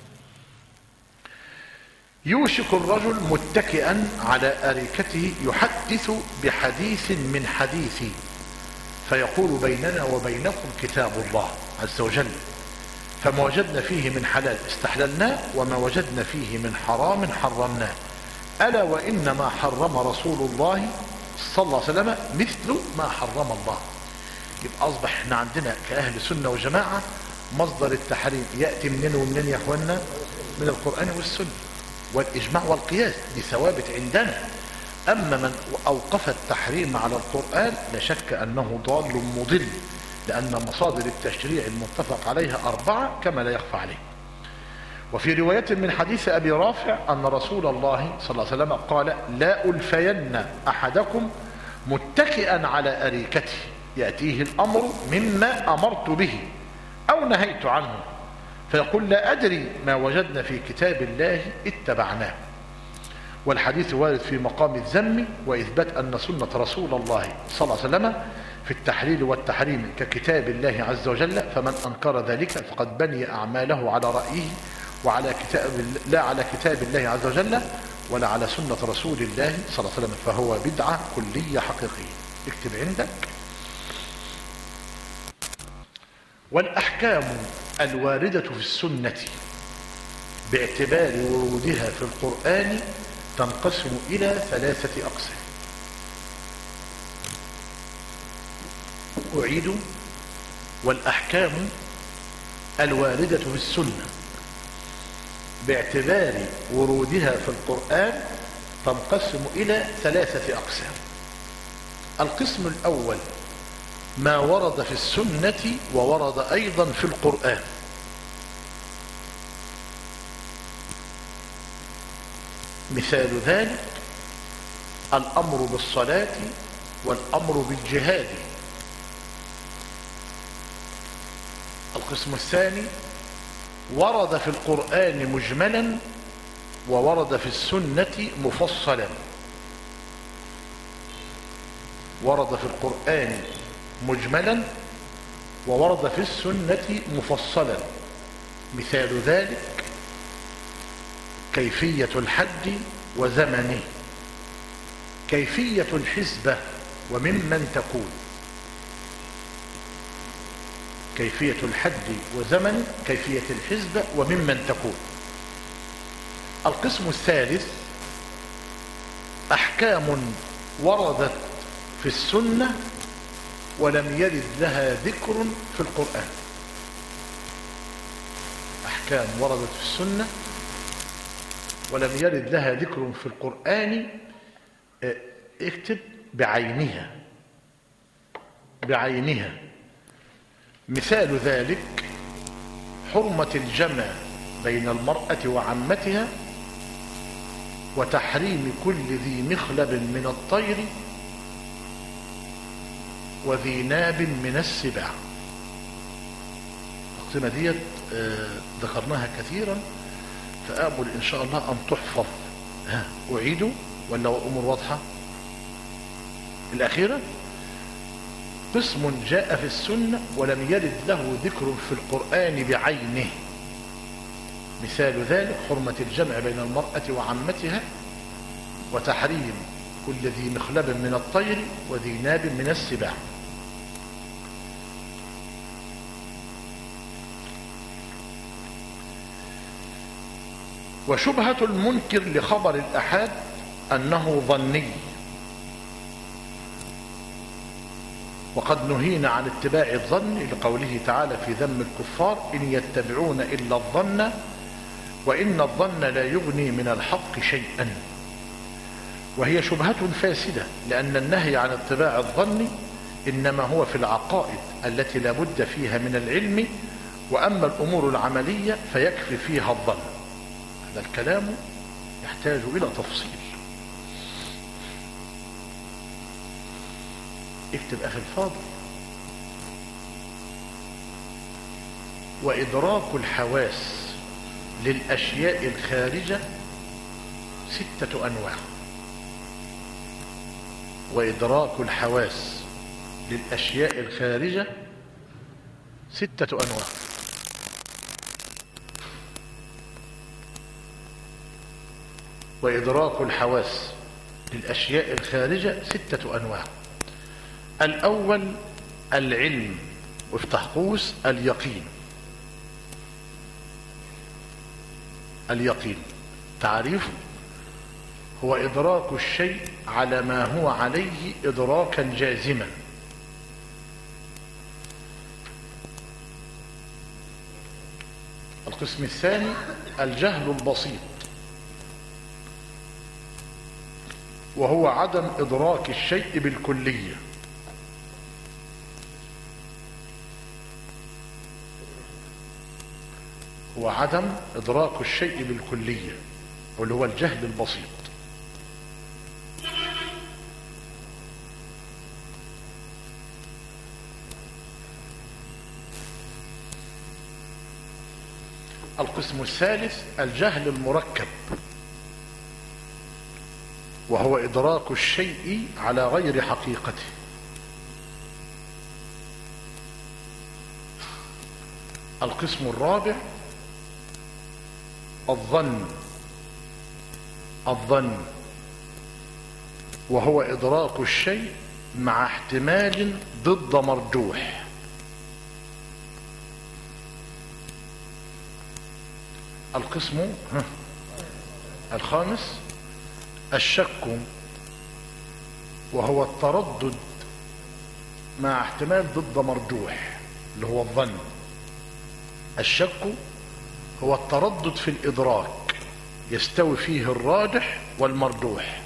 يوشك الرجل متكئا على أريكته يحدث بحديث من حديثي فيقول: بيننا وبينكم كتاب الله عز وجل، فما وجدنا فيه من حلال استحللناه وما وجدنا فيه من حرام حرمناه، ألا وإن ما حرم رسول الله صلى الله عليه وسلم مثل ما حرم الله. يبقى أصبح احنا عندنا كأهل سنة وجماعة مصدر التحريم يأتي منين ومنين يا أخوانا؟ من القرآن والسنة. والإجماع والقياس، دي ثوابت عندنا. أما من أوقف التحريم على القرآن لا شك أنه ضال مضل، لأن مصادر التشريع المتفق عليها أربعة كما لا يخفى عليه. وفي رواية من حديث أبي رافع أن رسول الله صلى الله عليه وسلم قال: لا ألفين أحدكم متكئا على أريكته يأتيه الأمر مما أمرت به أو نهيت عنه فيقول: لا أدري ما وجدنا في كتاب الله اتبعناه. والحديث وارد في مقام الذم وإثبات أن سنة رسول الله صلى الله عليه وسلم في التحليل والتحريم ككتاب الله عز وجل، فمن أنكر ذلك فقد بني أعماله على رأيه وعلى كتاب لا على كتاب الله عز وجل ولا على سنة رسول الله صلى الله عليه وسلم، فهو بدعة كلية حقيقية. اكتب عندك: والأحكام الواردة في السنة باعتبار ورودها في القرآن تنقسم إلى ثلاثة أقسام. أعيد: والأحكام الواردة في السنة باعتبار ورودها في القرآن تنقسم إلى ثلاثة أقسام. القسم الأول ما ورد في السنة وورد أيضا في القرآن. مثال ذلك الأمر بالصلاة والأمر بالجهاد. القسم الثاني ورد في القرآن مجملا وورد في السنة مفصلا. ورد في القرآن مجملا وورد في السنة مفصلا. مثال ذلك كيفية الحج وزمنه، كيفية الحسبة وممن تكون. كيفية الحج وزمن، كيفية الحسبة وممن تكون. القسم الثالث أحكام وردت في السنة ولم يرد لها ذكر في القرآن. أحكام وردت في السنة ولم يرد لها ذكر في القرآن. اكتب بعينها، بعينها. مثال ذلك حرمة الجمع بين المرأة وعمتها، وتحريم كل ذي مخلب من الطير، وذي ناب من السباع. التقسيمة ديت ذكرناها كثيرا، فآمل إن شاء الله أن تحفظ. ها أعيد ولا أمور واضحة؟ الأخيرة قسم جاء في السنة ولم يرد له ذكر في القرآن بعينه. مثال ذلك حرمة الجمع بين المرأة وعمتها، وتحريم كل ذي مخلب من الطير، وذي ناب من السباع. وشبهة المنكر لخبر الأحاد أنه ظني، وقد نهينا عن اتباع الظن لقوله تعالى في ذم الكفار: إن يتبعون إلا الظن وإن الظن لا يغني من الحق شيئا. وهي شبهة فاسدة، لأن النهي عن اتباع الظن إنما هو في العقائد التي لا بد فيها من العلم، وأما الأمور العملية فيكفي فيها الظن. هذا الكلام يحتاج إلى تفصيل. اكتب أخي الفاضل: وإدراك الحواس للأشياء الخارجة ستة أنواع. وإدراك الحواس للأشياء الخارجة ستة أنواع. وإدراك الحواس للأشياء الخارجة ستة أنواع. الأول العلم، وافتح قوس اليقين. اليقين تعريفه هو إدراك الشيء على ما هو عليه إدراكا جازما. القسم الثاني الجهل البسيط، وهو عدم إدراك الشيء بالكلية. هو عدم إدراك الشيء بالكلية، واللي هو الجهل البسيط. القسم الثالث الجهل المركب، وهو إدراك الشيء على غير حقيقته. القسم الرابع الظن الظن وهو إدراك الشيء مع احتمال ضد مرجوح. القسم الخامس الشك، وهو التردد مع احتمال ضد مرجوح اللي هو الظن. الشك هو التردد في الإدراك يستوي فيه الراجح والمرجوح.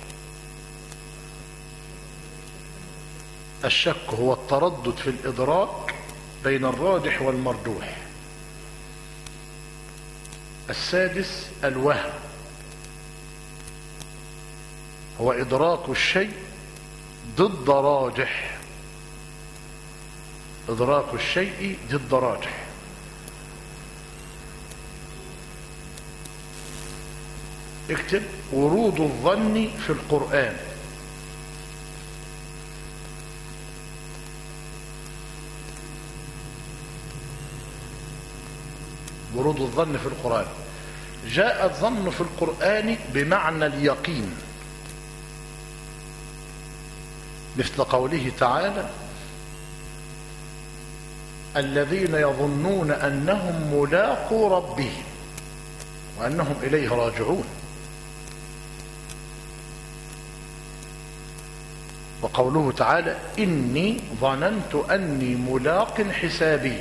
الشك هو التردد في الإدراك بين الراجح والمرجوح. السادس الوهم، هو إدراك الشيء ضد راجح. إدراك الشيء ضد راجح. اكتب ورود الظن في القرآن. ورود الظن في القرآن. جاء الظن في القرآن بمعنى اليقين، مثل قوله تعالى الذين يظنون أنهم ملاقو ربهم وأنهم إليه راجعون. وقوله تعالى إني ظننت أني ملاق حسابي.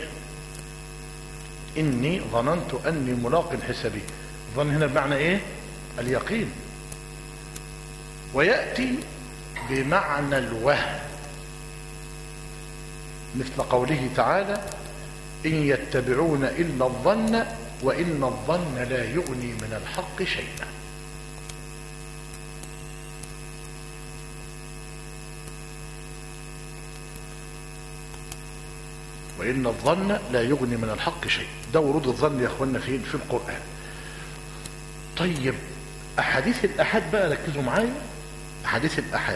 إني ظننت أني ملاق حسابي. ظن هنا بمعنى إيه؟ اليقين. ويأتي بمعنى الوهم، مثل قوله تعالى إن يتبعون إلا الظن وإن الظن لا يغني من الحق شيئا. وإن الظن لا يغني من الحق شيء. ده ورود الظن يا أخوانا فين؟ في القرآن. طيب أحاديث الأحاد بقى ركزوا معايا. أحاديث الأحاد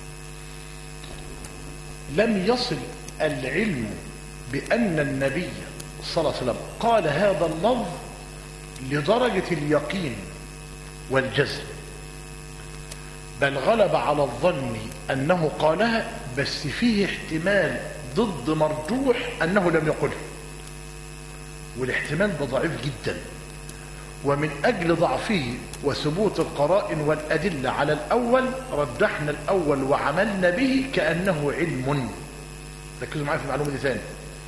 لم يصل العلم بأن النبي صلى الله عليه وسلم قال هذا اللفظ لدرجة اليقين والجزم، بل غلب على الظن أنه قالها، بس فيه احتمال ضد مرجوح أنه لم يقله، والاحتمال ده ضعيف جدا. ومن أجل ضعفه وثبوت القرائن والأدلة على الأول رجحنا الأول وعملنا به كأنه علم. ركزوا معايا في المعلومة دي ثاني،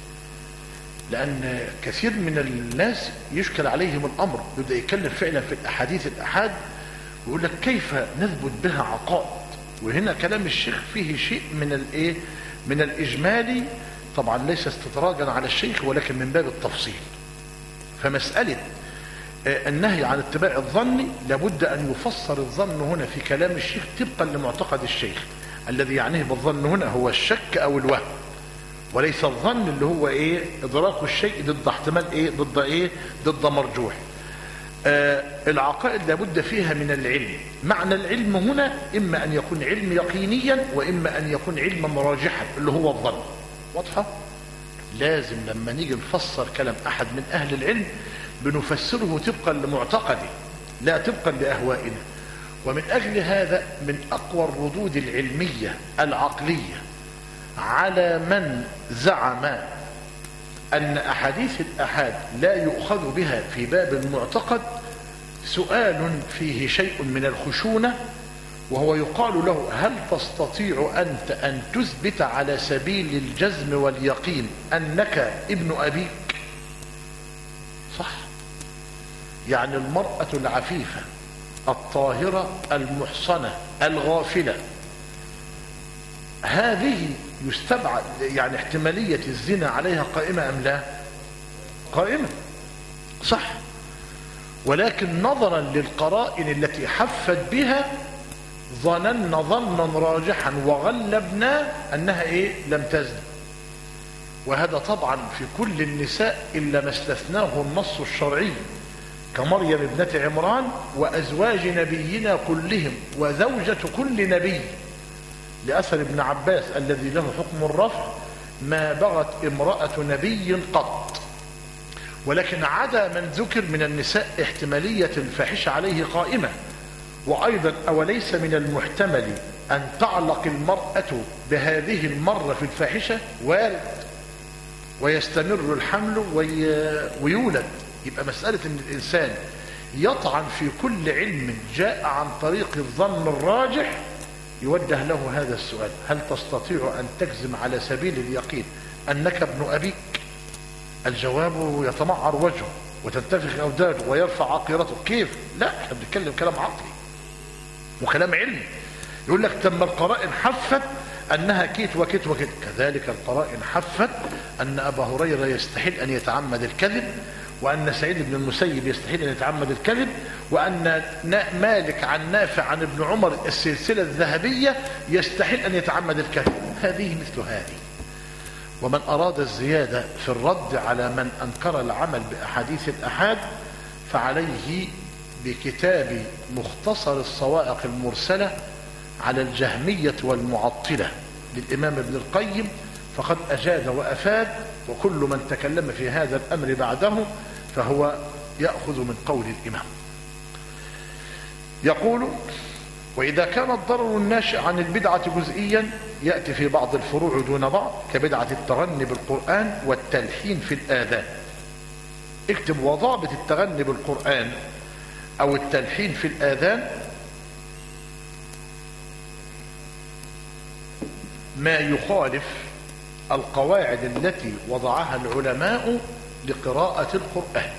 لأن كثير من الناس يشكل عليهم الأمر، يبدأ يتكلم فعلا في الأحاديث الأحاد ويقول لك كيف نثبت بها عقائد. وهنا كلام الشيخ فيه شيء من الايه من الإجمالي، طبعا ليس استدراجا على الشيخ ولكن من باب التفصيل. فمسألة النهي عن اتباع الظن لابد أن يفسر الظن هنا في كلام الشيخ طبقا لمعتقد الشيخ. الذي يعنيه بالظن هنا هو الشك أو الوهم، وليس الظن اللي هو ايه ادراك الشيء ضد احتمال ايه ضد ايه ضد مرجوح. آه العقائد لابد فيها من العلم. معنى العلم هنا اما ان يكون علم يقينيا واما ان يكون علما راجحا اللي هو الظن. واضحه؟ لازم لما نيجي نفسر كلام احد من اهل العلم بنفسره طبقا لمعتقده لا طبقا لاهوائنا. ومن اجل هذا من اقوى الردود العلميه العقليه على من زعم أن أحاديث الأحاد لا يؤخذ بها في باب المعتقد سؤال فيه شيء من الخشونة، وهو يقال له هل تستطيع أنت أن تثبت على سبيل الجزم واليقين أنك ابن أبيك؟ صح؟ يعني المرأة العفيفة الطاهرة المحصنة الغافلة، هذه يستبعد يعني احتمالية الزنا عليها قائمة أم لا؟ قائمة صح، ولكن نظرا للقرائن التي حفت بها ظننا ظنا راجحا وغلبنا أنها إيه؟ لم تزن. وهذا طبعا في كل النساء إلا ما استثناه النص الشرعي كمريم ابنة عمران وأزواج نبينا كلهم وزوجة كل نبي، لأثر ابن عباس الذي له حكم الرفع: ما بغت امرأة نبي قط. ولكن عدا من ذكر من النساء احتمالية الفاحشة عليه قائمة. وأيضا أوليس من المحتمل أن تعلق المرأة بهذه المرة في الفاحشة؟ وارد، ويستمر الحمل ويولد. يبقى مسألة أن الإنسان يطعن في كل علم جاء عن طريق الظن الراجح يوجه له هذا السؤال: هل تستطيع أن تجزم على سبيل اليقين أنك ابن أبيك؟ الجواب: يتمعر وجهه وتنتفخ أوداجه ويرفع عقيرته. كيف؟ لا، احنا بنتكلم كلام عقلي وكلام علمي. يقول لك تم القرائن حفت أنها كيت وكيت وكيت. كذلك القرائن حفت أن أبا هريرة يستحيل أن يتعمد الكذب، وأن سعيد بن المسيب يستحيل أن يتعمد الكذب، وأن مالك عن نافع عن ابن عمر السلسلة الذهبية يستحيل أن يتعمد الكذب. هذه مثل هذه. ومن أراد الزيادة في الرد على من أنكر العمل بأحاديث الأحاد فعليه بكتاب مختصر الصواعق المرسلة على الجهمية والمعطلة للإمام ابن القيم، فقد أجاد وأفاد. وكل من تكلم في هذا الأمر بعده فهو يأخذ من قول الإمام. يقول: وإذا كان الضرر الناشئ عن البدعة جزئيا يأتي في بعض الفروع دون بعض، كبدعة التغني بالقرآن والتلحين في الآذان. اكتب: وضابط التغني بالقرآن أو التلحين في الآذان ما يخالف القواعد التي وضعها العلماء لقراءة القرآن.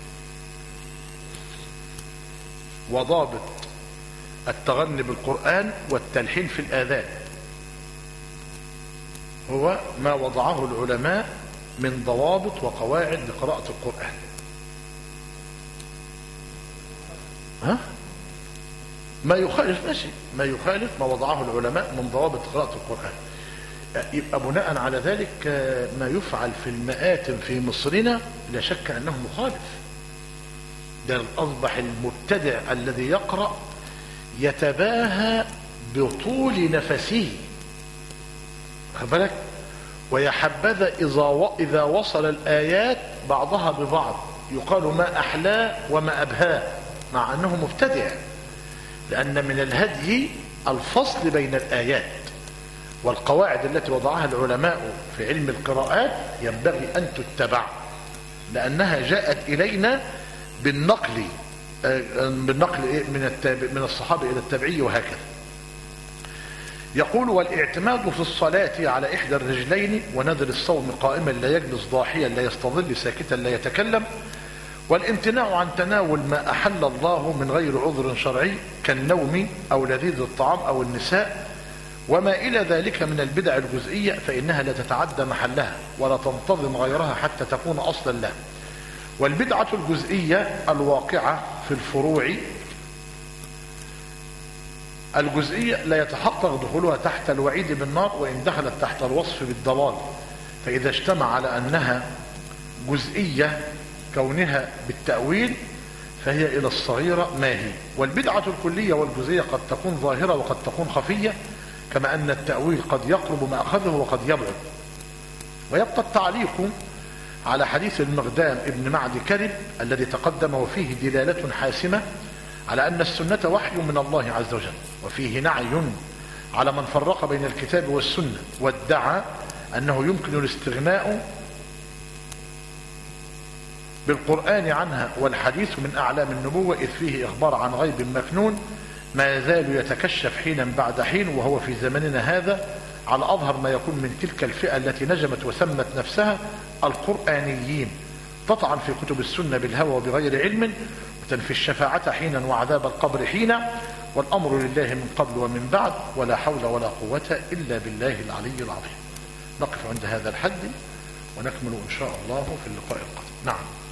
وضابط التغني بالقرآن والتلحين في الآذان هو ما وضعه العلماء من ضوابط وقواعد لقراءة القرآن. ها؟ ما يخالف ماشي، ما يخالف ما وضعه العلماء من ضوابط قراءة القرآن. يبقى بناء على ذلك ما يفعل في المآتم في مصرنا لا شك أنه مخالف. ده أصبح المبتدع الذي يقرأ يتباهى بطول نفسه، خد بالك، ويحبذ إذا وصل الآيات بعضها ببعض يقال ما أحلاه وما أبهاه، مع أنه مبتدع، لأن من الهدي الفصل بين الآيات. والقواعد التي وضعها العلماء في علم القراءات ينبغي أن تتبع، لأنها جاءت إلينا بالنقل بالنقل من من الصحابة إلى التابعي وهكذا. يقول: والاعتماد في الصلاة على إحدى الرجلين ونذر الصوم قائما لا يجلس ضاحيا لا يستظل ساكتا لا يتكلم، والامتناع عن تناول ما أحل الله من غير عذر شرعي كالنوم أو لذيذ الطعام أو النساء وما إلى ذلك من البدع الجزئية، فإنها لا تتعدى محلها ولا تنتظم غيرها حتى تكون أصلا لها. والبدعة الجزئية الواقعة في الفروع الجزئية لا يتحقق دخولها تحت الوعيد بالنار وإن دخلت تحت الوصف بالضلال، فإذا اجتمع على أنها جزئية كونها بالتأويل فهي إلى الصغيرة ما هي. والبدعة الكلية والجزئية قد تكون ظاهرة وقد تكون خفية، كما أن التأويل قد يقرب ما أخذه وقد يبعد. ويبقى التعليق على حديث المقدام ابن معد كرب الذي تقدم وفيه دلالة حاسمة على أن السنة وحي من الله عز وجل، وفيه نعي على من فرق بين الكتاب والسنة وادعى أنه يمكن الاستغناء بالقرآن عنها، والحديث من أعلام النبوة إذ فيه إخبار عن غيب مكنون ما يزال يتكشف حينا بعد حين، وهو في زمننا هذا على أظهر ما يكون من تلك الفئة التي نجمت وسمت نفسها القرآنيين، تطعن في كتب السنة بالهوى وبغير علم، وتنفي الشفاعة حينا وعذاب القبر حينا، والأمر لله من قبل ومن بعد، ولا حول ولا قوة إلا بالله العلي العظيم. نقف عند هذا الحد ونكمل إن شاء الله في اللقاء القادم. نعم.